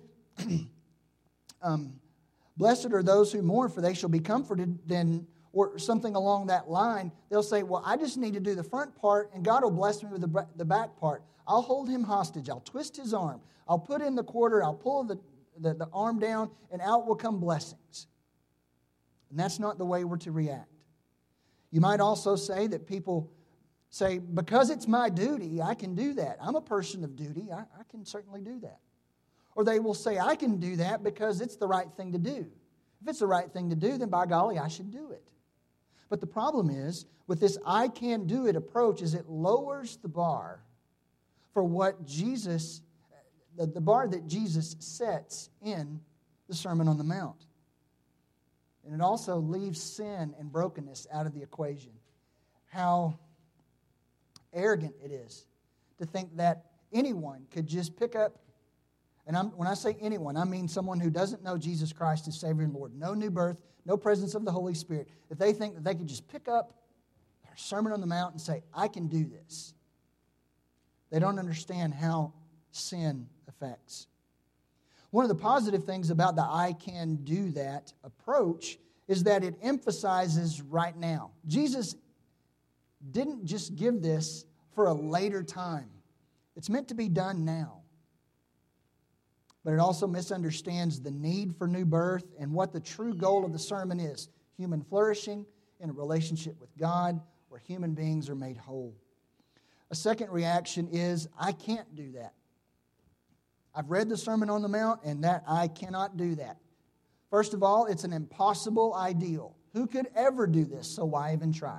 blessed are those who mourn, for they shall be comforted, then, or something along that line, they'll say, well, I just need to do the front part, and God will bless me with the back part. I'll hold him hostage. I'll twist his arm. I'll put in the quarter. I'll pull the arm down, and out will come blessings. And that's not the way we're to react. You might also say that people say, because it's my duty, I can do that. I'm a person of duty. I can certainly do that. Or they will say, I can do that because it's the right thing to do. If it's the right thing to do, then by golly, I should do it. But the problem is, with this I can do it approach, is it lowers the bar for what Jesus, the bar that Jesus sets in the Sermon on the Mount. And it also leaves sin and brokenness out of the equation. How arrogant it is to think that anyone could just pick up, and when I say anyone, I mean someone who doesn't know Jesus Christ as Savior and Lord, no new birth, no presence of the Holy Spirit, if they think that they could just pick up their Sermon on the Mount and say, I can do this. They don't understand how sin affects. One of the positive things about the I can do that approach is that it emphasizes right now. Jesus didn't just give this for a later time. It's meant to be done now. But it also misunderstands the need for new birth and what the true goal of the sermon is: human flourishing in a relationship with God where human beings are made whole. A second reaction is, I can't do that. I've read the Sermon on the Mount, and that I cannot do that. First of all, it's an impossible ideal. Who could ever do this, so why even try?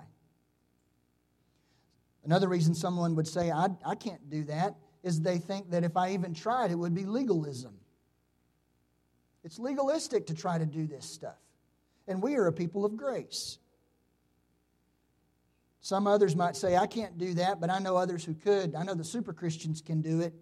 Another reason someone would say, I can't do that, is they think that if I even tried, it would be legalism. It's legalistic to try to do this stuff. And we are a people of grace. Some others might say, I can't do that, but I know others who could. I know the super Christians can do it.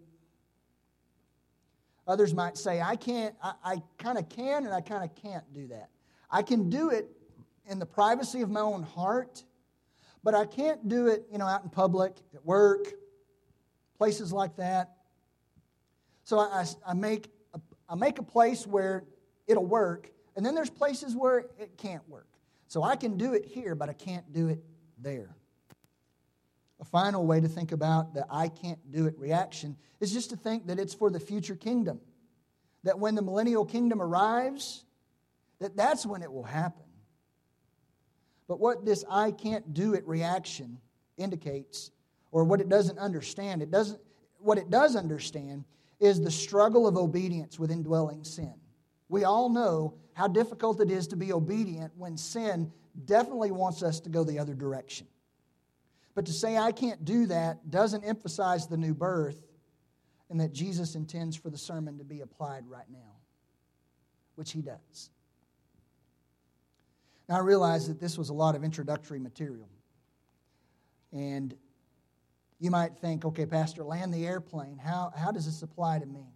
Others might say, I can't, I kind of can and I kind of can't do that. I can do it in the privacy of my own heart, but I can't do it, out in public, at work, places like that. So I make a place where it'll work, and then there's places where it can't work. So I can do it here, but I can't do it there. A final way to think about the I can't do it reaction is just to think that it's for the future kingdom. That when the millennial kingdom arrives, that's when it will happen. But what this I can't do it reaction indicates, or what it doesn't understand, what it does understand is the struggle of obedience with indwelling sin. We all know how difficult it is to be obedient when sin definitely wants us to go the other direction. But to say I can't do that doesn't emphasize the new birth and that Jesus intends for the sermon to be applied right now, which he does. Now I realize that this was a lot of introductory material. And you might think, okay, Pastor, land the airplane. How does this apply to me?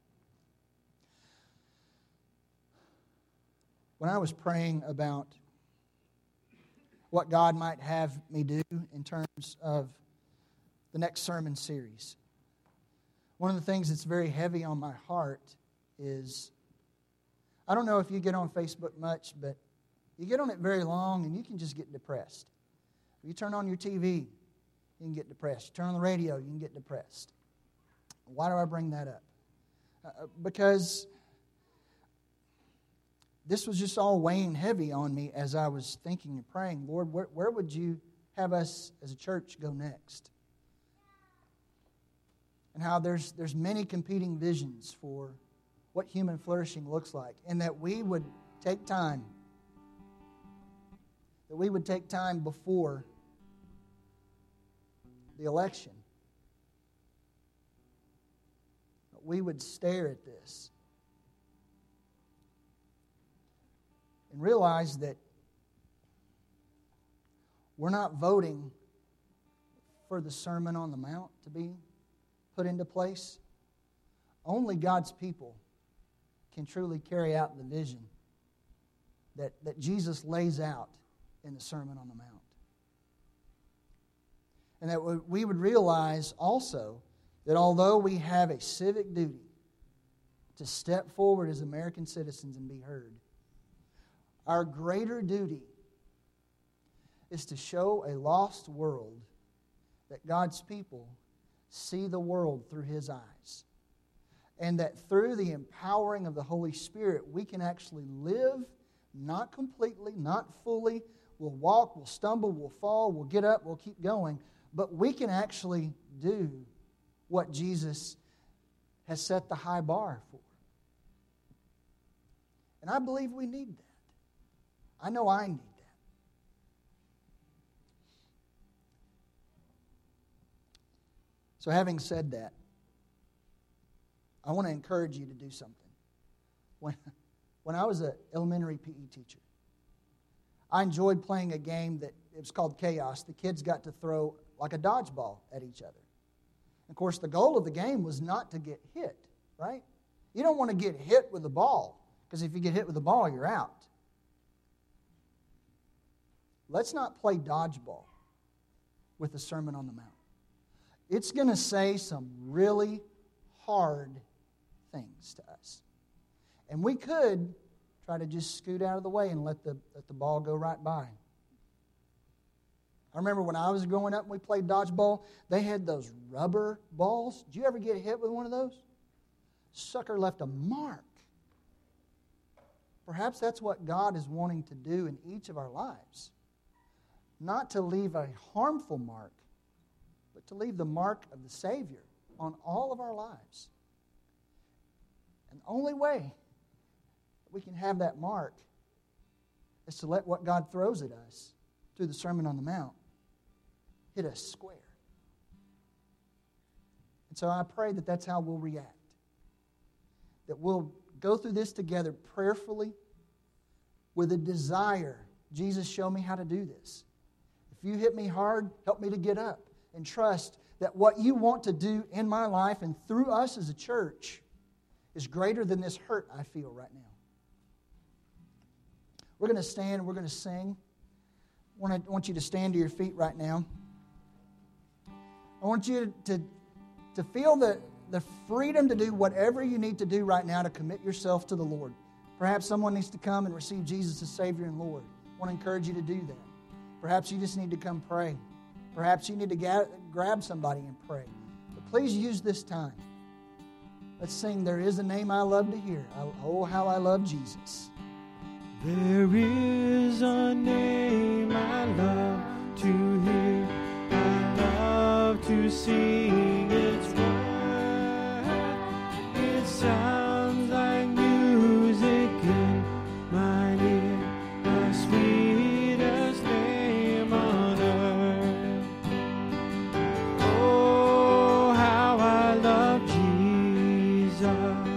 When I was praying about what God might have me do in terms of the next sermon series, one of the things that's very heavy on my heart is, I don't know if you get on Facebook much, but you get on it very long and you can just get depressed. If you turn on your TV, you can get depressed. You turn on the radio, you can get depressed. Why do I bring that up? Because this was just all weighing heavy on me as I was thinking and praying, Lord, where would you have us as a church go next? And how there's many competing visions for what human flourishing looks like, and that we would take time. That we would take time before the election. That we would stare at this and realize that we're not voting for the Sermon on the Mount to be put into place. Only God's people can truly carry out the vision that Jesus lays out in the Sermon on the Mount. And that we would realize also that although we have a civic duty to step forward as American citizens and be heard, our greater duty is to show a lost world that God's people see the world through His eyes. And that through the empowering of the Holy Spirit, we can actually live, not completely, not fully. We'll walk, we'll stumble, we'll fall, we'll get up, we'll keep going. But we can actually do what Jesus has set the high bar for. And I believe we need that. I know I need that. So having said that, I want to encourage you to do something. When I was an elementary PE teacher, I enjoyed playing a game that it was called Chaos. The kids got to throw like a dodgeball at each other. Of course, the goal of the game was not to get hit, right? You don't want to get hit with the ball, because if you get hit with the ball, you're out. Let's not play dodgeball with the Sermon on the Mount. It's going to say some really hard things to us. And we could try to just scoot out of the way and let the ball go right by. I remember when I was growing up and we played dodgeball, they had those rubber balls. Did you ever get hit with one of those? Sucker left a mark. Perhaps that's what God is wanting to do in each of our lives. Not to leave a harmful mark, but to leave the mark of the Savior on all of our lives. And the only way we can have that mark is to let what God throws at us through the Sermon on the Mount hit us square. And so I pray that that's how we'll react. That we'll go through this together prayerfully with a desire. Jesus, show me how to do this. If you hit me hard, help me to get up and trust that what you want to do in my life and through us as a church is greater than this hurt I feel right now. We're going to stand and we're going to sing. I want you to stand to your feet right now. I want you to feel the freedom to do whatever you need to do right now to commit yourself to the Lord. Perhaps someone needs to come and receive Jesus as Savior and Lord. I want to encourage you to do that. Perhaps you just need to come pray. Perhaps you need to grab somebody and pray. But please use this time. Let's sing, There Is a Name I Love to Hear. Oh, how I love Jesus. There is a name I love to hear. I love to sing its word. It sounds like music in my ear, the sweetest name on earth. Oh, how I love Jesus.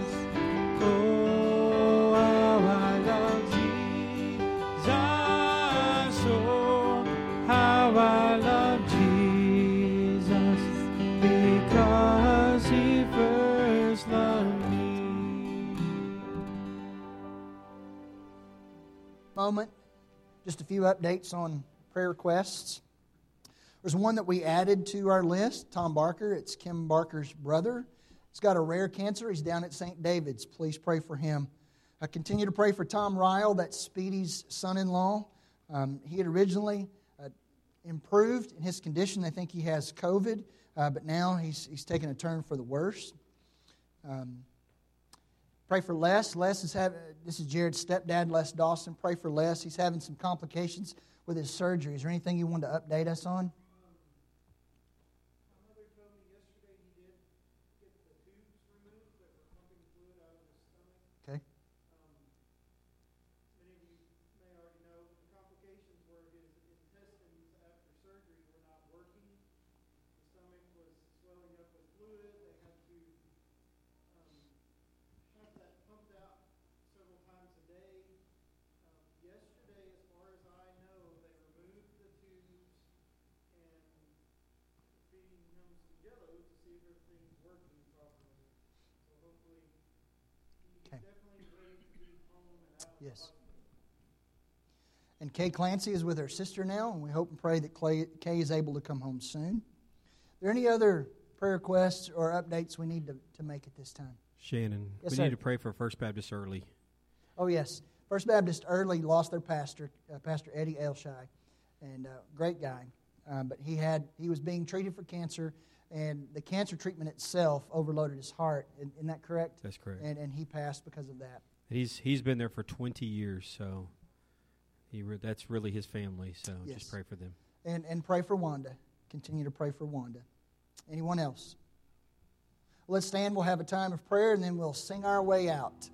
Oh, how I love Jesus. Oh, how I love Jesus, because He first loved me. Moment. Just a few updates on prayer requests. There's one that we added to our list, Tom Barker. It's Kim Barker's brother. He's got a rare cancer. He's down at St. David's. Please pray for him. I continue to pray for Tom Ryle, that's Speedy's son-in-law. He had originally improved in his condition. They think he has COVID, but now he's taken a turn for the worse. Pray for Les. This is Jared's stepdad, Les Dawson. Pray for Les. He's having some complications with his surgery. Is there anything you want to update us on? My mother told me yesterday he did get the tubes removed that were pumping fluid out of his stomach. Okay. Many of you may already know the complications were his intestines after surgery were not working. The stomach was swelling up with fluid. They had to have that pumped out several times a day. Yesterday, as far as I know, they removed the tubes and feeding him some Jello to see if everything's working properly. So hopefully, he's Okay. definitely ready to be home and out of the Yes. hospital. And Kay Clancy is with her sister now, and we hope and pray that Kay is able to come home soon. Are there any other prayer requests or updates we need to make at this time? Shannon, Yes, we sir. need to pray for First Baptist Early. Oh, yes. First Baptist Early lost their pastor, Pastor Eddie Elshai, and great guy. But he was being treated for cancer, and the cancer treatment itself overloaded his heart. Isn't that correct? That's correct. And he passed because of that. He's been there for 20 years, so that's really his family. So Yes. just pray for them. And pray for Wanda. Continue to pray for Wanda. Anyone else? Let's stand. We'll have a time of prayer, and then we'll sing our way out.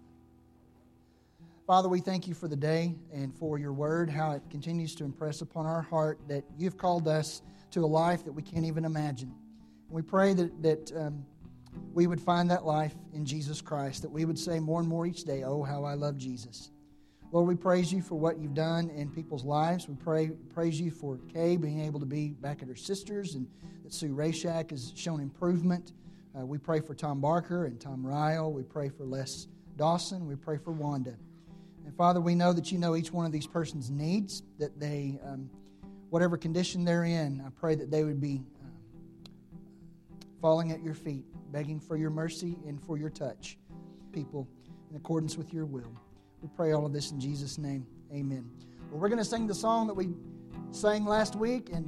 Father, we thank you for the day and for your word, how it continues to impress upon our heart that you've called us to a life that we can't even imagine. We pray that we would find that life in Jesus Christ, that we would say more and more each day, oh, how I love Jesus. Lord, we praise you for what you've done in people's lives. We praise you for Kay being able to be back at her sister's, and that Sue Rayshak has shown improvement. We pray for Tom Barker and Tom Ryle. We pray for Les Dawson. We pray for Wanda. And Father, we know that you know each one of these persons' needs, that they, whatever condition they're in, I pray that they would be falling at your feet, begging for your mercy and for your touch. People, in accordance with your will. We pray all of this in Jesus' name. Amen. Well, we're going to sing the song that we sang last week, and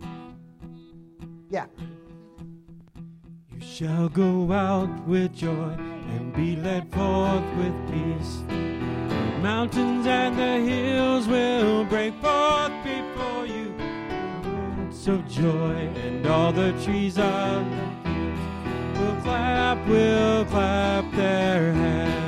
yeah. You shall go out with joy and be led forth with peace. The mountains and the hills will break forth before you. Words of joy, and all the trees of the field will clap their hands.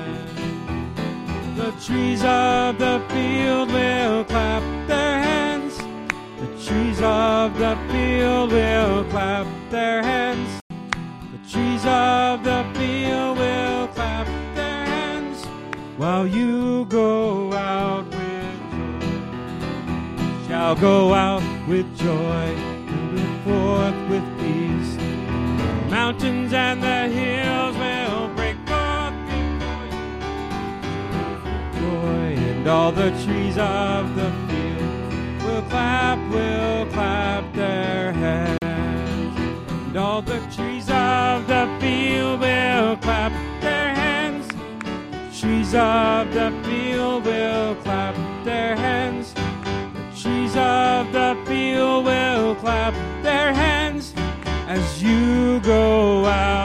The trees of the field will clap their hands. The trees of the field will clap their hands. The trees of the field will clap their hands while you go out with joy. Shall go out with joy, and will forth with peace. The mountains and the hills will break forth before you. Joy, and all the trees of the field will clap their hands. And all the trees of the field will clap their hands. The trees of the field will clap their hands. The trees of the field will clap their hands as you go out.